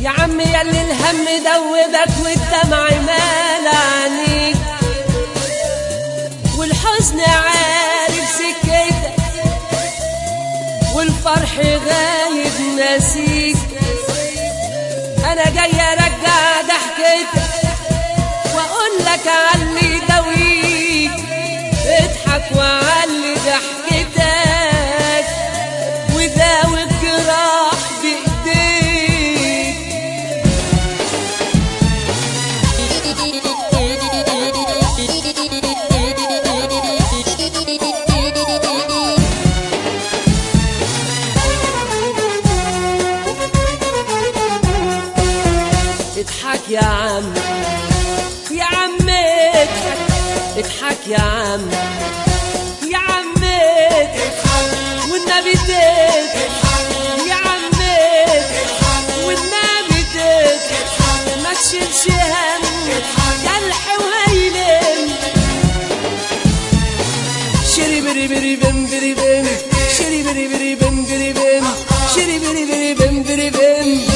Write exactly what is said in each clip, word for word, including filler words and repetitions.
يا عم ياللي الهم دوبك والدمع مال عينيك والحزن عارف سكتك والفرح غايب ناسيك. انا جاي ارجع ضحكتك واقول لك علي دويك، اضحك وعلي ضحكتك وداوي الجراح بايديك. اضحك يا عم يا عم اضحك، اضحك يا عم يا عم اضحك والنبي تضحك يا عم اضحك والنبي تضحك، ما تشيلش هم جرح وهيلم. شري بري بري بم بري بم، شري بري بري بم بري بم، شري بري بري بم بري بم.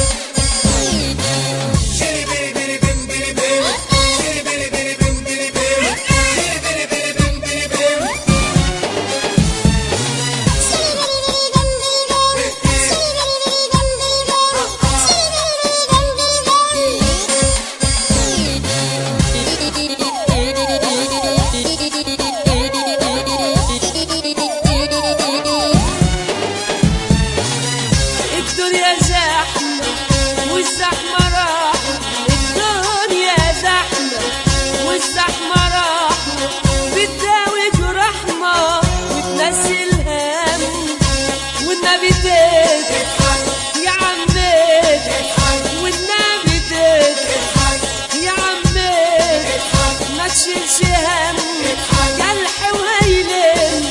الدنيا زحمة والزحمة راحة، الدنيا زحمة والزحمة راحة، بتداوي جرحنا وتنسي الهم والنبي تضحك يا عم اضحك والنبي تضحك يا عم اضحك، ما تشيلش هم جرح وهيلم.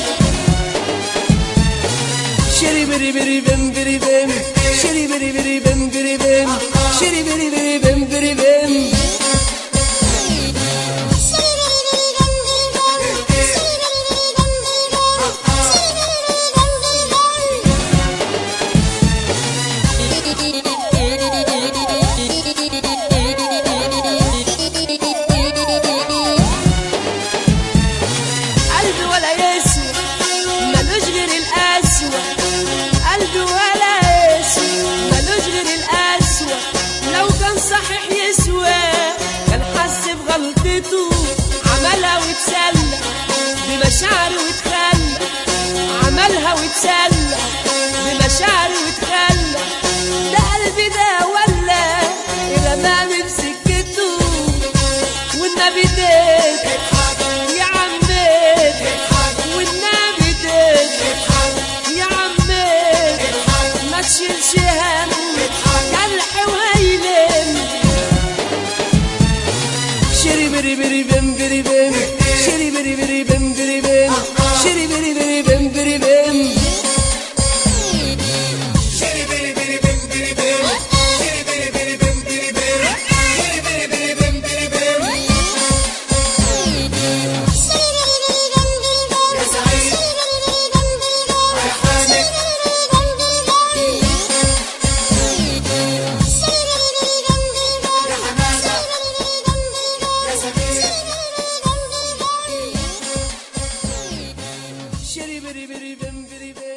شري بري بري بم بري بم، شري بري بري بم بري بم، شري بري بري بم بري بم. قلبي ولا يسوى ملوش غير القسوة، قلبي ولا يسوى ملوش غير القسوة، لو كان صحيح يسوى كان حس بغلطته عملها واتسلى بمشاعره واتخلى، عملها واتسلى بمشاعره واتخلى. ده قلبي ده ولا رماني بسكته والنبي تضحك يا عم اضحك والنبي تضحك يا عم اضحك، ما تشيلش هم جرح وهيلم. شري بري بري بم بري بم، شري بري بري بم بري بم، شري بري بري بم بري بم. Shitty bitty bitty bim bitty bim.